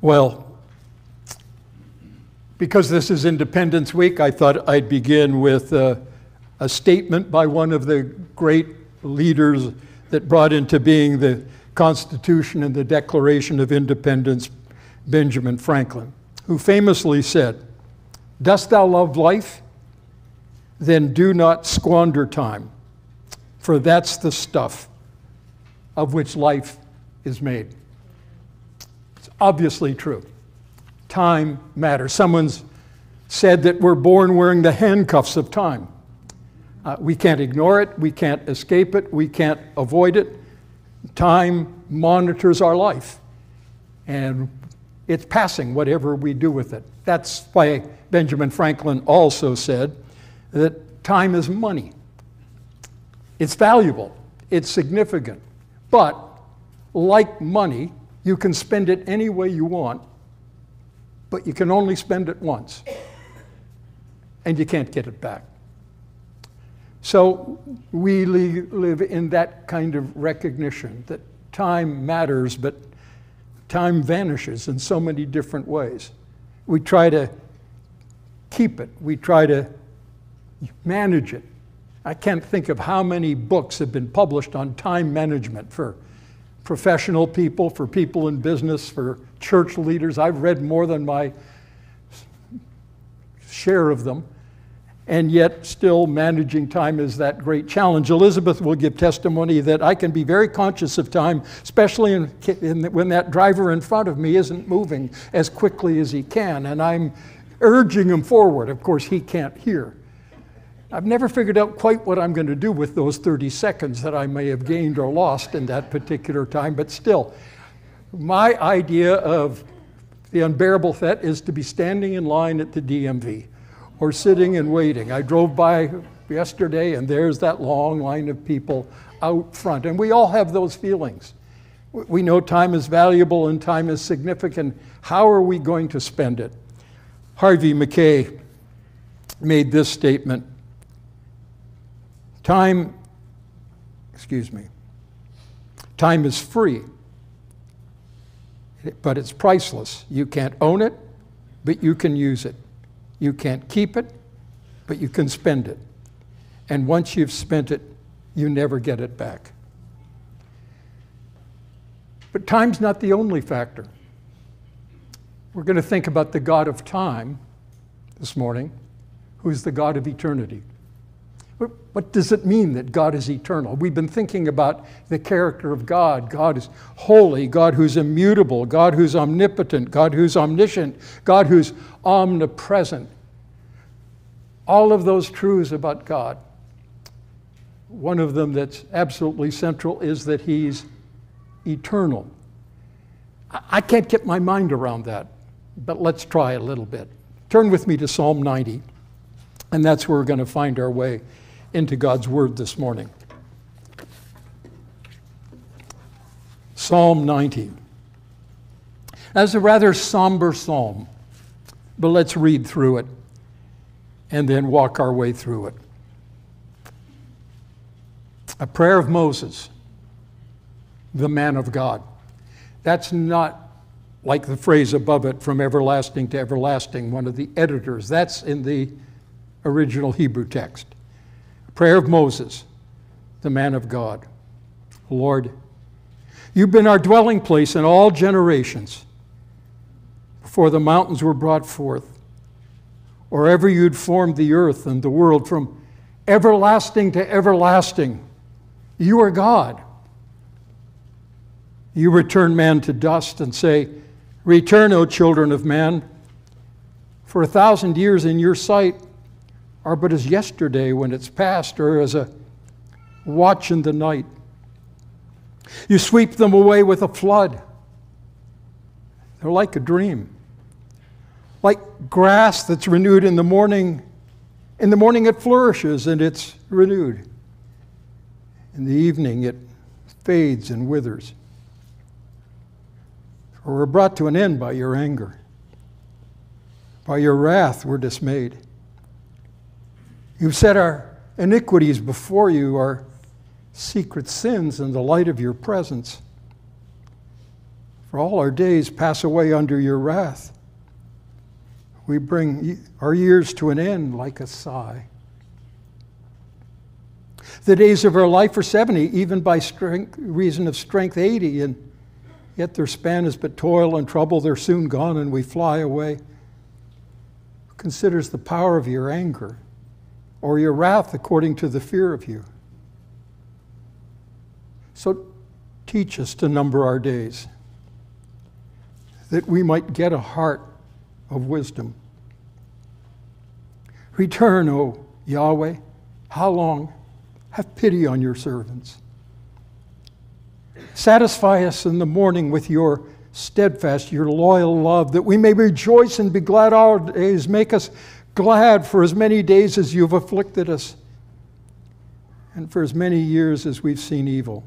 Well, because this is Independence Week, I thought I'd begin with a statement by one of the great leaders that brought into being the Constitution and the Declaration of Independence, Benjamin Franklin, who famously said, "Dost thou love life? Then do not squander time, for that's the stuff of which life is made." It's obviously true. Time matters. Someone's said that we're born wearing the handcuffs of time. We can't ignore it. We can't escape it. We can't avoid it. Time monitors our life, and it's passing whatever we do with it. That's why Benjamin Franklin also said that time is money. It's valuable. It's significant. But like money, you can spend it any way you want, but you can only spend it once, and you can't get it back. So we live in that kind of recognition that time matters, but time vanishes in so many different ways. We try to keep it. We try to manage it. I can't think of how many books have been published on time management for professional people, for people in business, for church leaders. I've read more than my share of them. And yet still managing time is that great challenge. Elizabeth will give testimony that I can be very conscious of time, especially when that driver in front of me isn't moving as quickly as he can, and I'm urging him forward. Of course, he can't hear. I've never figured out quite what I'm going to do with those 30 seconds that I may have gained or lost in that particular time, but still, my idea of the unbearable threat is to be standing in line at the DMV. Or sitting and waiting. I drove by yesterday and there's that long line of people out front. And we all have those feelings. We know time is valuable and time is significant. How are we going to spend it? Harvey Mackay made this statement. Time is free, but it's priceless. You can't own it, but you can use it. You can't keep it, but you can spend it. And once you've spent it, you never get it back. But time's not the only factor. We're going to think about the God of time this morning, who's the God of eternity. What does it mean that God is eternal? We've been thinking about the character of God. God is holy, God who's immutable, God who's omnipotent, God who's omniscient, God who's omnipresent. All of those truths about God. One of them that's absolutely central is that He's eternal. I can't get my mind around that, but let's try a little bit. Turn with me to Psalm 90, and that's where we're going to find our way into God's Word this morning. Psalm 90. That's a rather somber psalm, but let's read through it and then walk our way through it. A prayer of Moses, the man of God. That's not like the phrase above it, from everlasting to everlasting, one of the editors. That's in the original Hebrew text. Prayer of Moses, the man of God. Lord, you've been our dwelling place in all generations. Before the mountains were brought forth, or ever you'd formed the earth and the world, from everlasting to everlasting, you are God. You return man to dust and say, return, O children of man, for 1,000 years in your sight are but as yesterday when it's past, or as a watch in the night. You sweep them away with a flood. They're like a dream. Like grass that's renewed in the morning. In the morning it flourishes and it's renewed. In the evening it fades and withers. For we're brought to an end by your anger. By your wrath we're dismayed. You've set our iniquities before you, our secret sins in the light of your presence. For all our days pass away under your wrath. We bring our years to an end like a sigh. The days of our life are 70, even by reason of strength 80, and yet their span is but toil and trouble. They're soon gone and we fly away. Who considers the power of your anger or your wrath according to the fear of you? So teach us to number our days, that we might get a heart of wisdom. Return, O Yahweh. How long? Have pity on your servants. Satisfy us in the morning with your steadfast, your loyal love, that we may rejoice and be glad all our days. Make us glad for as many days as you've afflicted us, and for as many years as we've seen evil.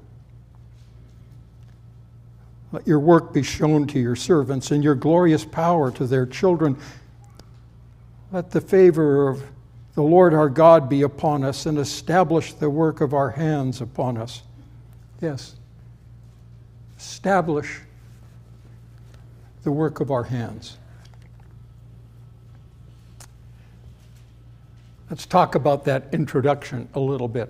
Let your work be shown to your servants and your glorious power to their children. Let the favor of the Lord our God be upon us and establish the work of our hands upon us. Yes, establish the work of our hands. Let's talk about that introduction a little bit.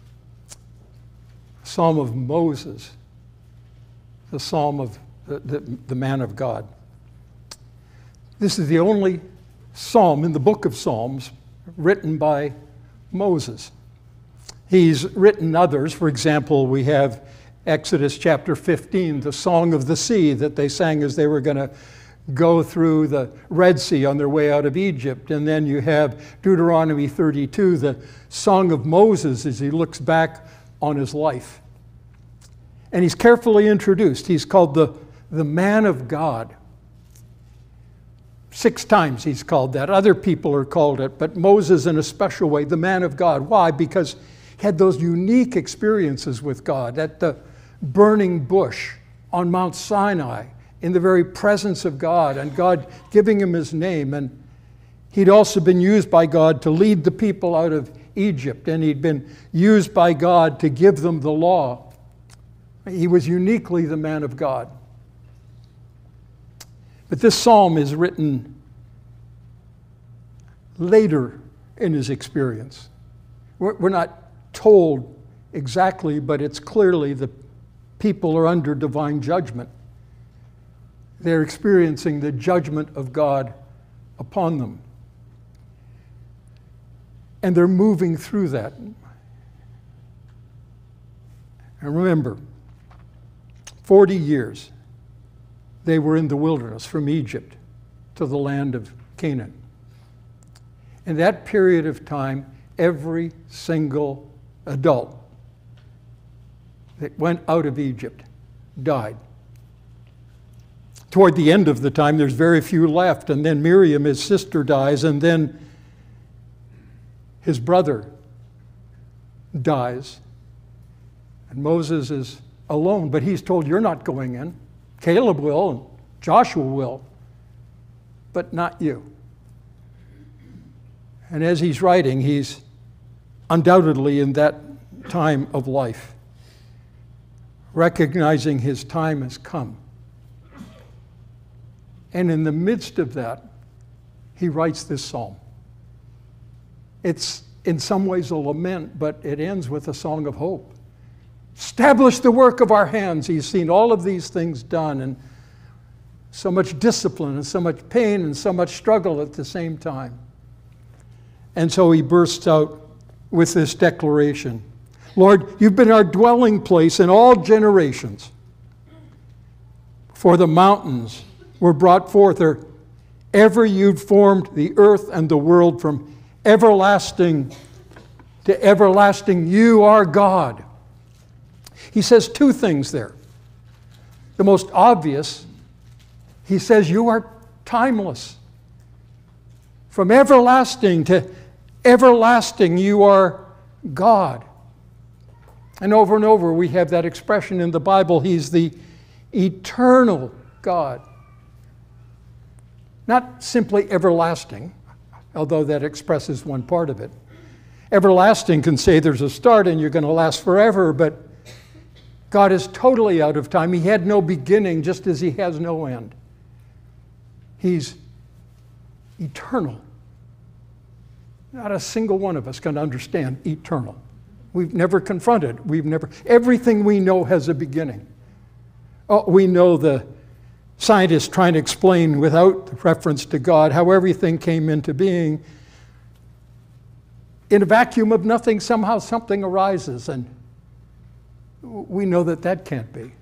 Psalm of Moses, the Psalm of the man of God. This is the only psalm in the book of Psalms written by Moses. He's written others. For example, we have Exodus chapter 15, the Song of the Sea that they sang as they were going to go through the Red Sea on their way out of Egypt. And then you have Deuteronomy 32, the Song of Moses as he looks back on his life. And he's carefully introduced. He's called the man of God. 6 times he's called that. Other people are called it, but Moses in a special way, the man of God. Why? Because he had those unique experiences with God at the burning bush on Mount Sinai, in the very presence of God, and God giving him his name. And he'd also been used by God to lead the people out of Egypt, and he'd been used by God to give them the law. He was uniquely the man of God. But this psalm is written later in his experience. We're not told exactly, but it's clearly the people are under divine judgment. They're experiencing the judgment of God upon them. And they're moving through that. And remember, 40 years they were in the wilderness from Egypt to the land of Canaan. In that period of time, every single adult that went out of Egypt died. Toward the end of the time, there's very few left, and then Miriam, his sister, dies, and then his brother dies. And Moses is alone, but he's told, you're not going in. Caleb will, and Joshua will, but not you. And as he's writing, he's undoubtedly in that time of life, recognizing his time has come. And in the midst of that, he writes this psalm. It's in some ways a lament, but it ends with a song of hope. Establish the work of our hands. He's seen all of these things done, and so much discipline and so much pain and so much struggle at the same time. And so he bursts out with this declaration. Lord, you've been our dwelling place in all generations. For the mountains were brought forth, or ever you've formed the earth and the world, from everlasting to everlasting, you are God. He says 2 things there. The most obvious, he says you are timeless. From everlasting to everlasting, you are God. And over we have that expression in the Bible, he's the eternal God. Not simply everlasting, although that expresses one part of it. Everlasting can say there's a start and you're going to last forever, but God is totally out of time. He had no beginning, just as he has no end. He's eternal. Not a single one of us can understand eternal. We've never confronted. Everything we know has a beginning. Oh, we know the scientists trying to explain without reference to God how everything came into being. In a vacuum of nothing, somehow something arises, and we know that that can't be.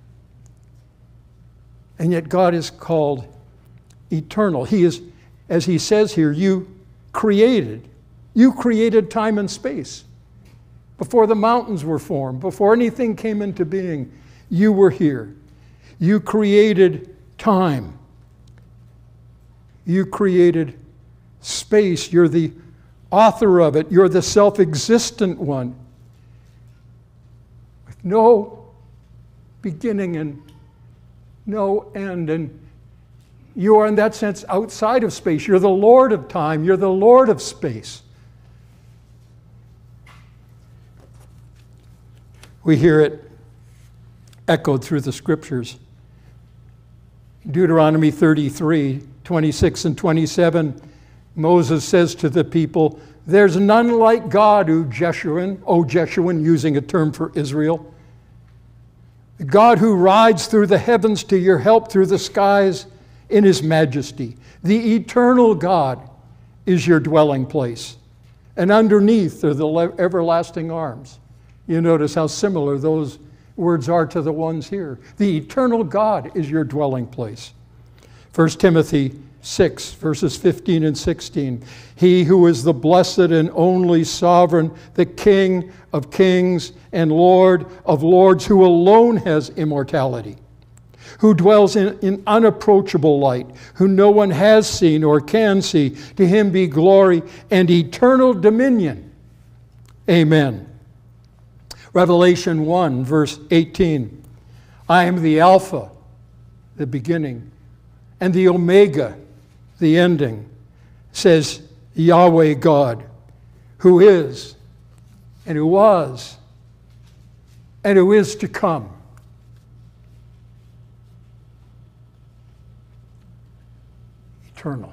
And yet God is called eternal. He is, as he says here, you created time and space. Before the mountains were formed, before anything came into being, you were here. You created time. You created space. You're the author of it. You're the self-existent one, with no beginning and no end. And you are, in that sense, outside of space. You're the Lord of time. You're the Lord of space. We hear it echoed through the scriptures. Deuteronomy 33, 26 and 27, Moses says to the people, "There's none like God, O Jeshurun, using a term for Israel. The God who rides through the heavens to your help through the skies in his majesty. The eternal God is your dwelling place, and underneath are the everlasting arms." You notice how similar those words are to the ones here. The eternal God is your dwelling place. 1 Timothy 6, verses 15 and 16. He who is the blessed and only sovereign, the King of kings and Lord of lords, who alone has immortality, who dwells in unapproachable light, who no one has seen or can see, to him be glory and eternal dominion. Amen. Revelation 1, verse 18. I am the Alpha, the beginning, and the Omega, the ending, says Yahweh God, who is, and who was, and who is to come. Eternal.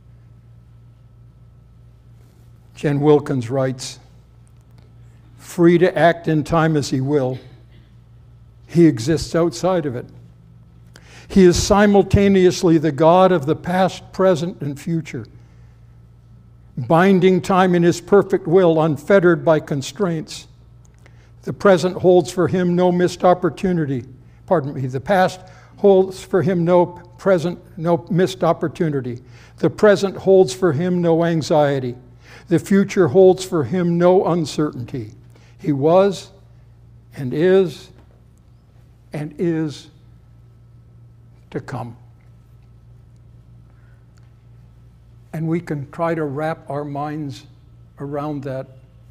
Jen Wilkins writes, free to act in time as he will, he exists outside of it. He is simultaneously the God of the past, present, and future, binding time in his perfect will, unfettered by constraints. The present holds for him no missed opportunity. The past holds for him no missed opportunity. The present holds for him no anxiety. The future holds for him no uncertainty. He was and is to come. And we can try to wrap our minds around that.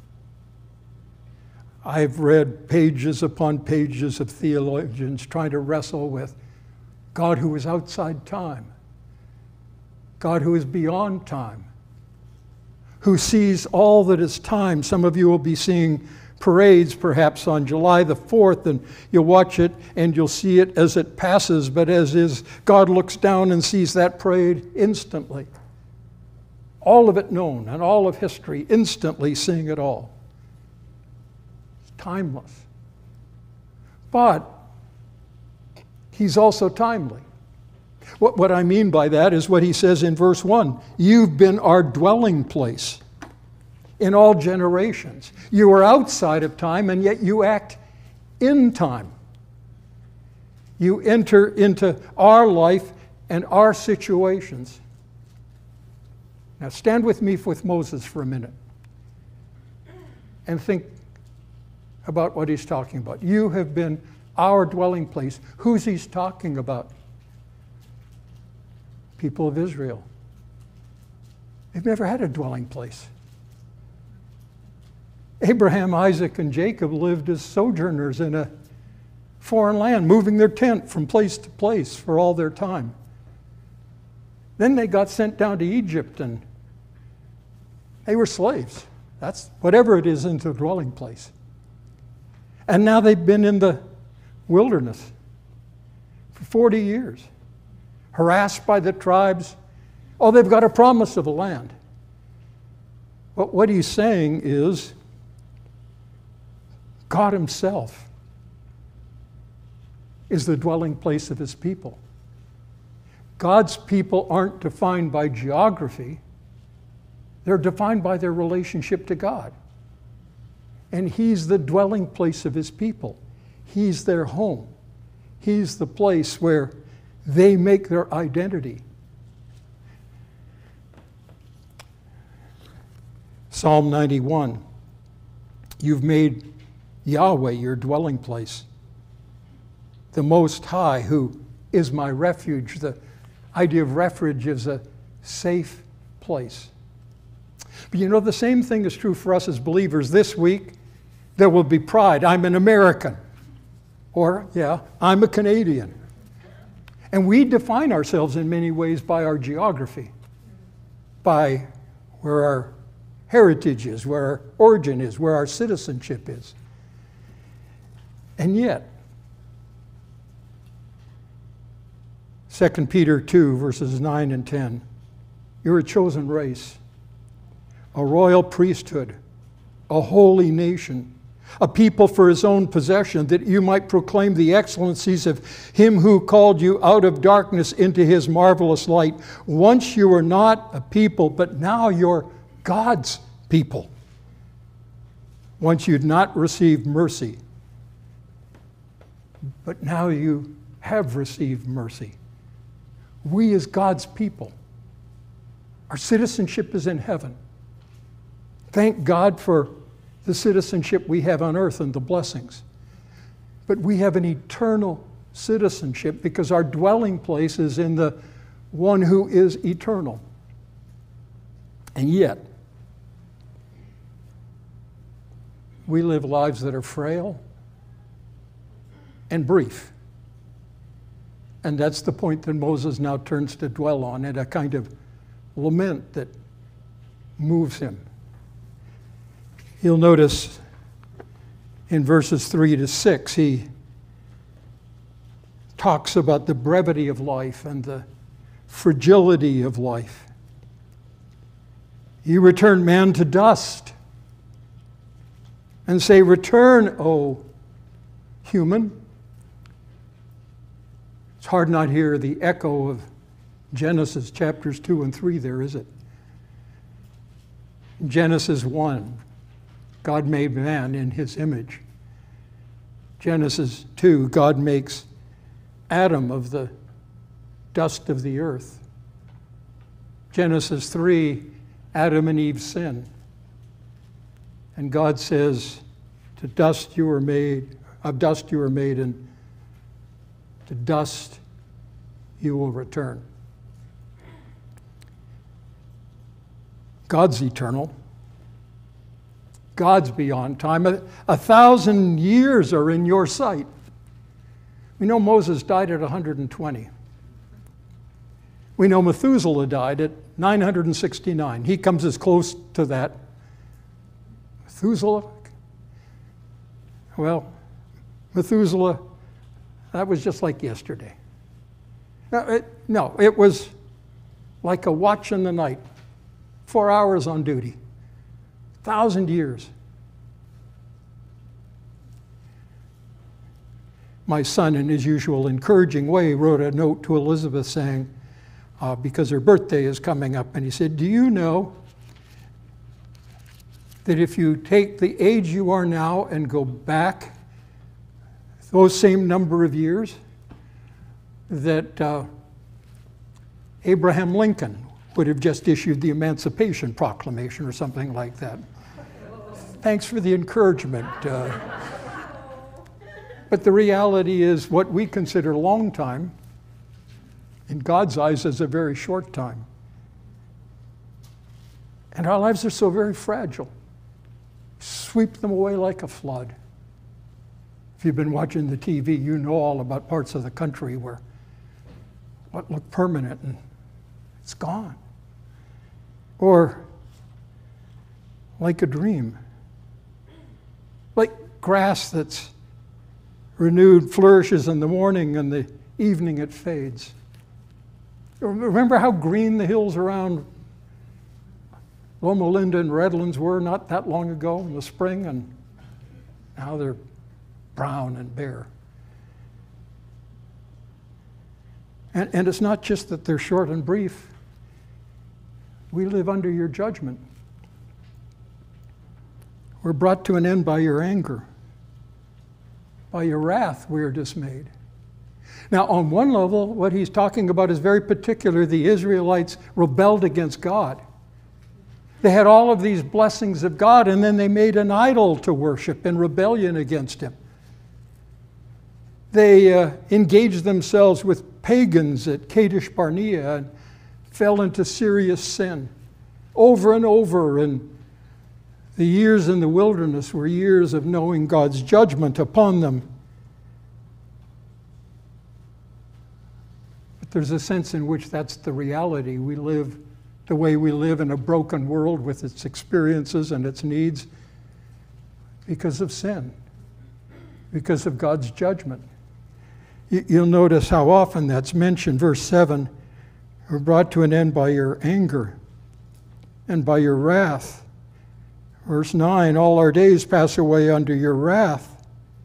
I've read pages upon pages of theologians trying to wrestle with God who is outside time, God who is beyond time, who sees all that is time. Some of you will be seeing parades perhaps on July the 4th, and you'll watch it and you'll see it as it passes, but as is, God looks down and sees that parade instantly. All of it known, and all of history, instantly seeing it all. It's timeless. But he's also timely. What I mean by that is what he says in verse 1. You've been our dwelling place in all generations. You are outside of time, and yet you act in time. You enter into our life and our situations. Now stand with me with Moses for a minute and think about what he's talking about. You have been our dwelling place. Who's he talking about? People of Israel. They've never had a dwelling place. Abraham, Isaac, and Jacob lived as sojourners in a foreign land, moving their tent from place to place for all their time. Then they got sent down to Egypt, and they were slaves. That's whatever it is into a dwelling place. And now they've been in the wilderness for 40 years, harassed by the tribes. Oh, they've got a promise of a land. But what he's saying is God himself is the dwelling place of his people. God's people aren't defined by geography. They're defined by their relationship to God. And he's the dwelling place of his people. He's their home. He's the place where they make their identity. Psalm 91, you've made Yahweh your dwelling place, the Most High, who is my refuge. The idea of refuge is a safe place. But you know, the same thing is true for us as believers. This week, there will be pride. I'm an American. Or, I'm a Canadian. And we define ourselves in many ways by our geography, by where our heritage is, where our origin is, where our citizenship is. And yet, 2 Peter 2, verses 9 and 10, you're a chosen race, a royal priesthood, a holy nation, a people for his own possession, that you might proclaim the excellencies of him who called you out of darkness into his marvelous light. Once you were not a people, but now you're God's people. Once you'd not received mercy, but now you have received mercy. We as God's people, our citizenship is in heaven. Thank God for the citizenship we have on earth and the blessings. But we have an eternal citizenship because our dwelling place is in the one who is eternal. And yet, we live lives that are frail and brief. And that's the point that Moses now turns to dwell on, and a kind of lament that moves him. You'll notice in verses 3 to 6, he talks about the brevity of life and the fragility of life. You return man to dust and say, return, O human. It's hard not to hear the echo of Genesis chapters 2 and 3 there, is it? In Genesis 1, God made man in his image. Genesis 2, God makes Adam of the dust of the earth. Genesis 3, Adam and Eve sin. And God says, to dust you were made, of dust you were made, and to dust you will return. God's eternal. God's beyond time. 1,000 years are in your sight. We know Moses died at 120. We know Methuselah died at 969. He comes as close to that. Methuselah? Well, Methuselah, that was just like yesterday. No, it was like a watch in the night. 4 hours on duty. 1,000 years. My son, in his usual encouraging way, wrote a note to Elizabeth saying, because her birthday is coming up, and he said, do you know that if you take the age you are now and go back those same number of years, that Abraham Lincoln would have just issued the Emancipation Proclamation or something like that. Thanks for the encouragement. But the reality is what we consider a long time, in God's eyes, is a very short time. And our lives are so very fragile. Sweep them away like a flood. If you've been watching the TV, you know all about parts of the country where what looked permanent and it's gone. Or like a dream. Like grass that's renewed flourishes in the morning, and the evening it fades. Remember how green the hills around Loma Linda and Redlands were not that long ago in the spring, and now they're brown and bare. And it's not just that they're short and brief. We live under your judgment. We're brought to an end by your anger. By your wrath, we are dismayed. Now, on one level, what he's talking about is very particular. The Israelites rebelled against God. They had all of these blessings of God, and then they made an idol to worship in rebellion against him. They engaged themselves with pagans at Kadesh Barnea and fell into serious sin over and over. And the years in the wilderness were years of knowing God's judgment upon them. But there's a sense in which that's the reality. We live the way we live in a broken world with its experiences and its needs because of sin, because of God's judgment. You'll notice how often that's mentioned. Verse 7, we're brought to an end by your anger and by your wrath. Verse 9, all our days pass away under your wrath.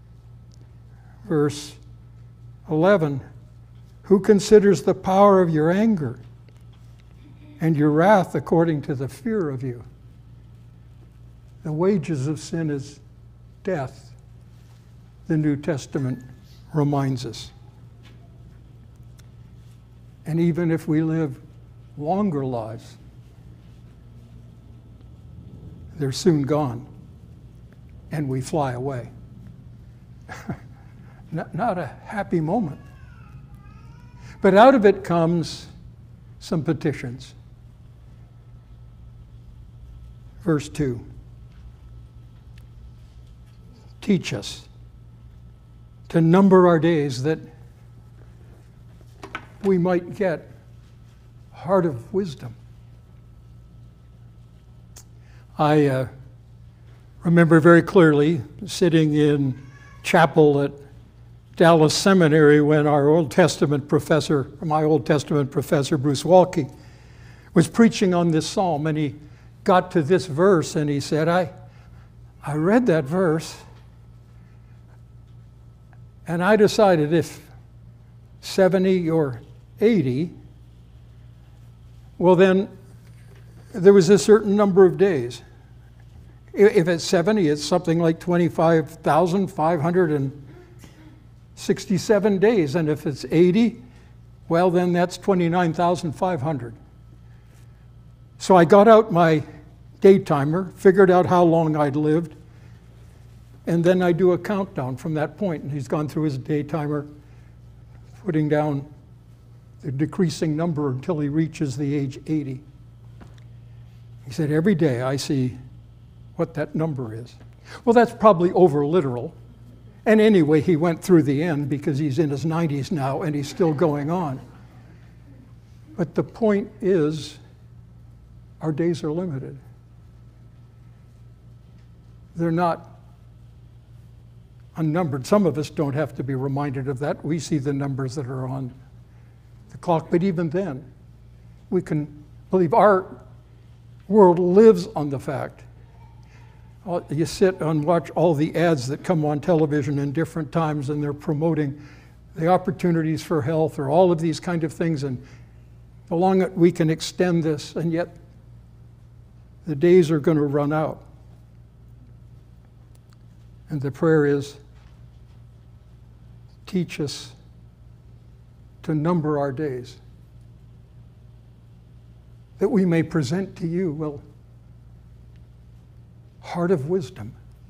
Verse 11, who considers the power of your anger and your wrath according to the fear of you? The wages of sin is death, the New Testament reminds us. And even if we live longer lives, they're soon gone, and we fly away. Not a happy moment. But out of it comes some petitions. Verse 2. Teach us to number our days that we might get heart of wisdom. I remember very clearly sitting in chapel at Dallas Seminary when my Old Testament professor, Bruce Walke, was preaching on this psalm, and he got to this verse and he said, I read that verse and I decided if 70 or 80, well then there was a certain number of days. If it's 70, it's something like 25,567 days. And if it's 80, well then that's 29,500. So I got out my day timer, figured out how long I'd lived, and then I do a countdown from that point. And he's gone through his day timer, putting down the decreasing number until he reaches the age 80. He said, every day I see what that number is. Well, that's probably over literal. And anyway, he went through the end because he's in his 90s now and he's still going on. But the point is, our days are limited. They're not unnumbered. Some of us don't have to be reminded of that. We see the numbers that are on the clock. But even then, we can believe our world lives on the fact. You sit and watch all the ads that come on television in different times, and they're promoting the opportunities for health or all of these kind of things, and the longer we can extend this, and yet the days are going to run out. And the prayer is, teach us to number our days, that we may present to you, well, heart of wisdom.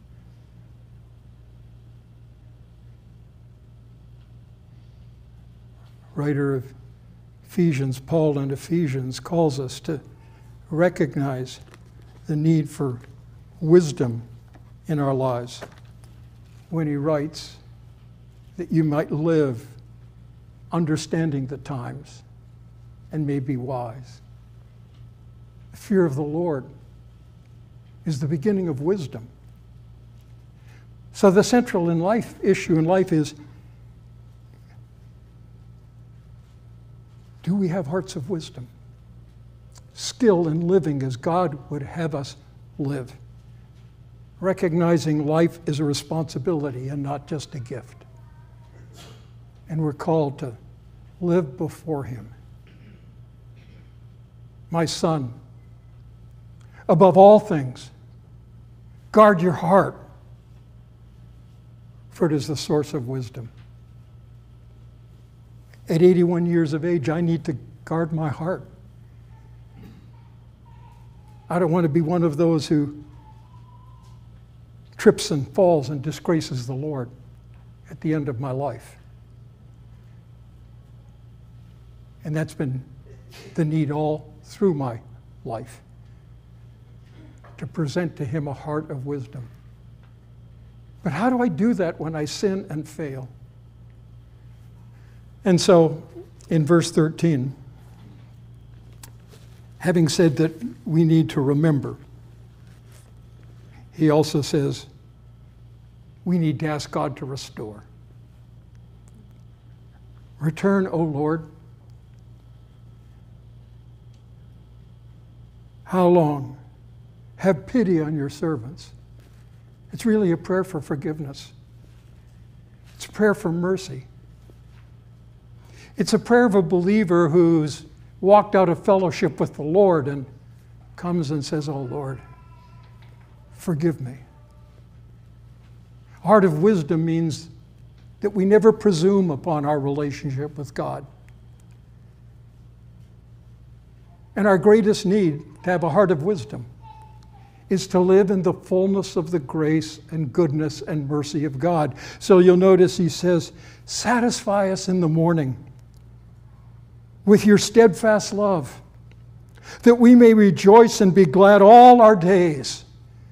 Writer of Ephesians, Paul in Ephesians, calls us to recognize the need for wisdom in our lives when he writes that you might live understanding the times and may be wise. The fear of the Lord is the beginning of wisdom. So the central issue in life is, do we have hearts of wisdom? Skill in living as God would have us live. Recognizing life is a responsibility and not just a gift. And we're called to live before Him. My son, above all things, guard your heart, for it is the source of wisdom. At 81 years of age, I need to guard my heart. I don't want to be one of those who trips and falls and disgraces the Lord at the end of my life. And that's been the need all through my life, to present to Him a heart of wisdom. But how do I do that when I sin and fail? And so, in verse 13, having said that we need to remember, he also says we need to ask God to restore. Return, O Lord. How long? Have pity on your servants. It's really a prayer for forgiveness. It's a prayer for mercy. It's a prayer of a believer who's walked out of fellowship with the Lord and comes and says, "Oh Lord, forgive me." Heart of wisdom means that we never presume upon our relationship with God. And our greatest need to have a heart of wisdom is to live in the fullness of the grace and goodness and mercy of God. So you'll notice he says, satisfy us in the morning with your steadfast love, that we may rejoice and be glad all our days.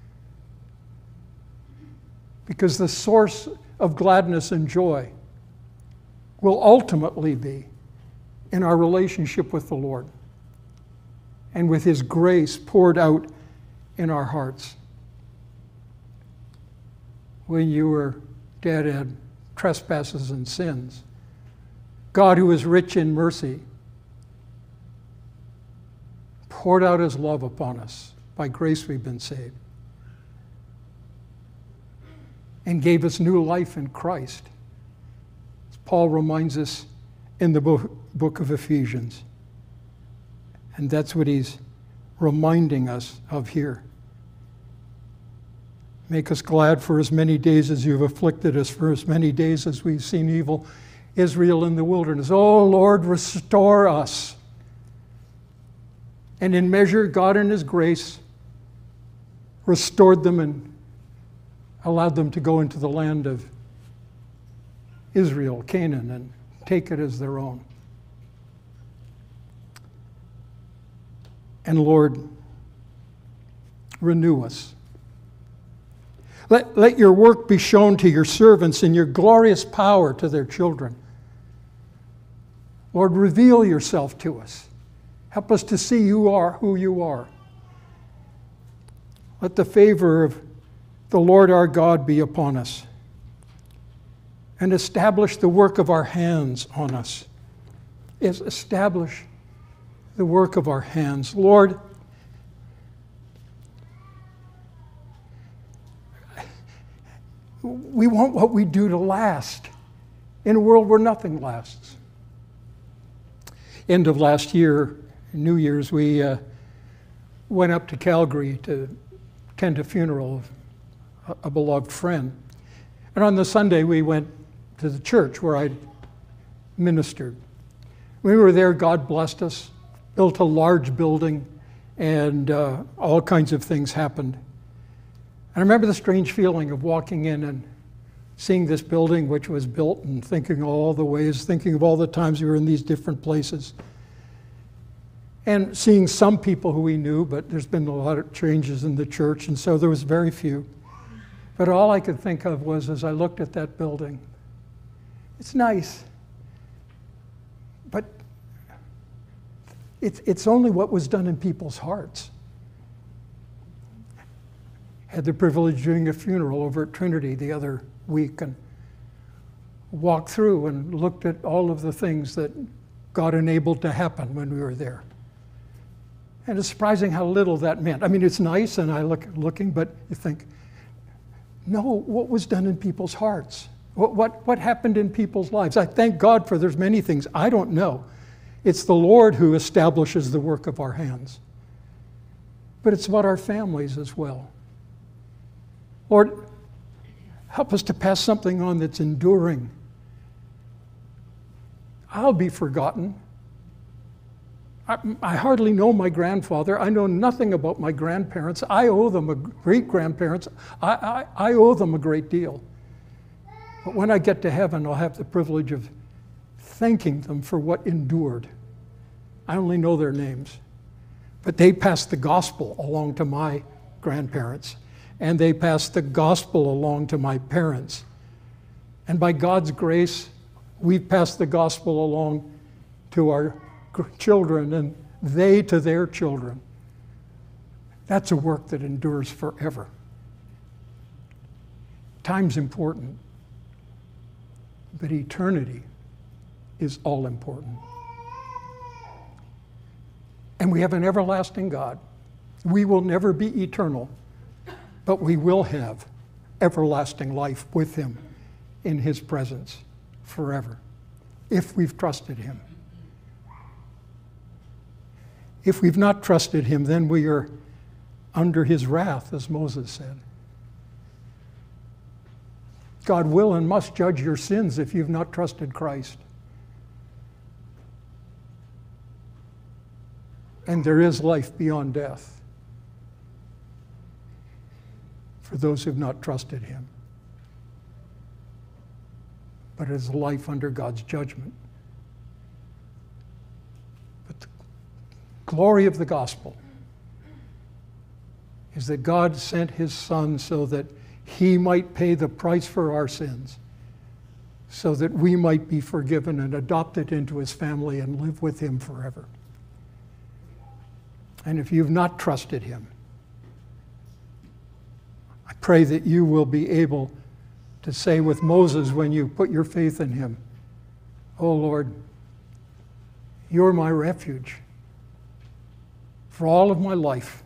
Because the source of gladness and joy will ultimately be in our relationship with the Lord and with His grace poured out in our hearts. When you were dead in trespasses and sins, God, who is rich in mercy, poured out His love upon us. By grace we've been saved. And gave us new life in Christ. As Paul reminds us in the book of Ephesians. And that's what he's reminding us of here. Make us glad for as many days as you've afflicted us, for as many days as we've seen evil, Israel in the wilderness. Oh Lord, restore us. And in measure, God in His grace restored them and allowed them to go into the land of Israel, Canaan, and take it as their own. And Lord, renew us. Let your work be shown to your servants and your glorious power to their children. Lord, reveal yourself to us. Help us to see who you are. Let the favor of the Lord our God be upon us, and establish the work of our hands on us. Establish the work of our hands. Lord, we want what we do to last in a world where nothing lasts. End of last year, New Year's, we went up to Calgary to attend a funeral of a beloved friend. And on the Sunday, we went to the church where I ministered. We were there, God blessed us, built a large building, and all kinds of things happened. And I remember the strange feeling of walking in and seeing this building, which was built, and thinking of all the times we were in these different places. And seeing some people who we knew, but there's been a lot of changes in the church, and so there was very few. But all I could think of was, as I looked at that building, it's nice, but it's only what was done in people's hearts. Had the privilege of doing a funeral over at Trinity the other week and walked through and looked at all of the things that God enabled to happen when we were there. And it's surprising how little that meant. I mean, it's nice, and I looking, but you think, no, what was done in people's hearts? What happened in people's lives? I thank God for there's many things I don't know. It's the Lord who establishes the work of our hands. But it's about our families as well. Lord, help us to pass something on that's enduring. I'll be forgotten. I hardly know my grandfather. I know nothing about my grandparents. I owe them great-grandparents. I owe them a great deal. But when I get to heaven, I'll have the privilege of thanking them for what endured. I only know their names. But they passed the gospel along to my grandparents, and they passed the gospel along to my parents. And by God's grace, we've passed the gospel along to our children, and they to their children. That's a work that endures forever. Time's important, but eternity is all important. And we have an everlasting God. We will never be eternal, but we will have everlasting life with Him in His presence forever, if we've trusted Him. If we've not trusted Him, then we are under His wrath, as Moses said. God will and must judge your sins if you've not trusted Christ. And there is life beyond death for those who've not trusted Him. But it is life under God's judgment. But the glory of the gospel is that God sent His Son so that He might pay the price for our sins, so that we might be forgiven and adopted into His family and live with Him forever. And if you've not trusted Him, I pray that you will be able to say with Moses when you put your faith in Him, "Oh Lord, You're my refuge for all of my life.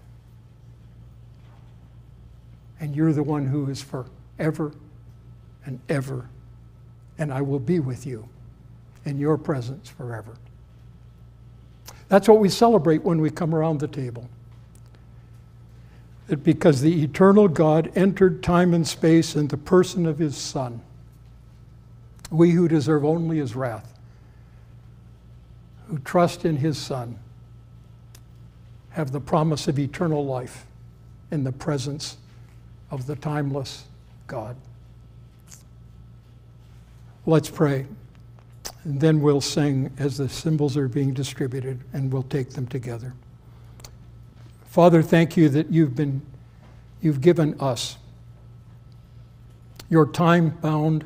And You're the one who is forever and ever, and I will be with You in Your presence forever." That's what we celebrate when we come around the table. That because the eternal God entered time and space in the person of His Son, we who deserve only His wrath, who trust in His Son, have the promise of eternal life in the presence of the timeless God. Let's pray, and then we'll sing as the symbols are being distributed, and we'll take them together. Father, thank You that You've given us Your time-bound,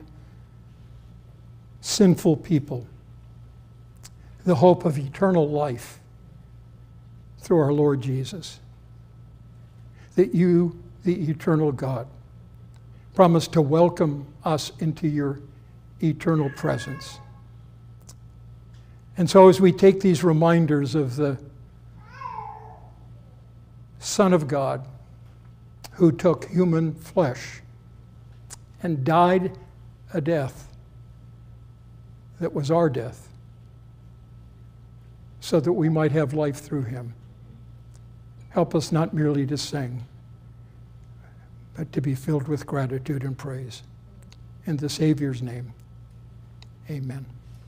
sinful people the hope of eternal life through our Lord Jesus. That You, the eternal God, promise to welcome us into Your eternal presence. And so as we take these reminders of the Son of God who took human flesh and died a death that was our death so that we might have life through Him, help us not merely to sing, but to be filled with gratitude and praise. In the Savior's name, amen.